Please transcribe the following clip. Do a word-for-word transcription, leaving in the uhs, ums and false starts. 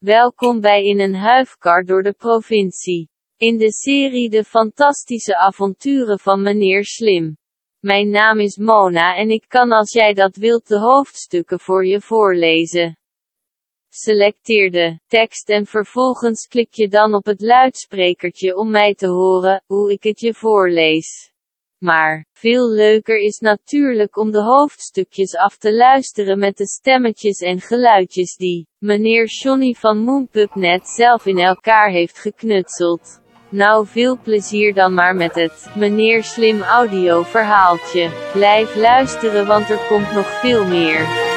Welkom bij In een huifkar door de provincie. In de serie De fantastische avonturen van meneer Slim. Mijn naam is Mona en ik kan als jij dat wilt de hoofdstukken voor je voorlezen. Selecteer de tekst en vervolgens klik je dan op het luidsprekertje om mij te horen, hoe ik het je voorlees. Maar, veel leuker is natuurlijk om de hoofdstukjes af te luisteren met de stemmetjes en geluidjes die meneer Johnny van Moonpub net zelf in elkaar heeft geknutseld. Nou, veel plezier dan maar met het meneer Slim audio verhaaltje. Blijf luisteren want er komt nog veel meer.